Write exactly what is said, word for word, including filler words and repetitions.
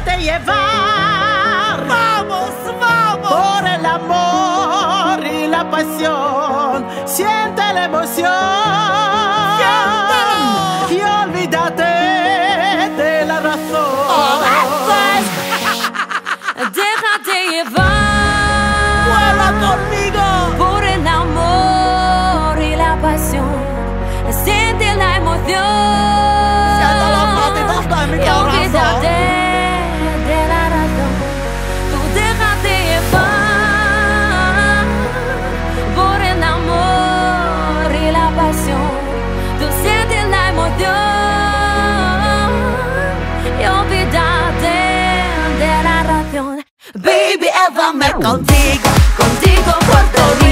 Déjate llevar. Vamos, vamos. Por el amor y la pasión. Siente la emoción. Siéntelo. Y olvídate de la razón. Oh, Déjate llevar. ¡Vuela conmigo! Por el amor y la pasión. Siente la emoción. Siento los latidos de mi Y corazón. olvídate de la razón. Tú déjate llevar por el amor y la pasión. Tú sientes la emoción y olvídate de la razón. Baby, llévame contigo, contigo Puerto Rico.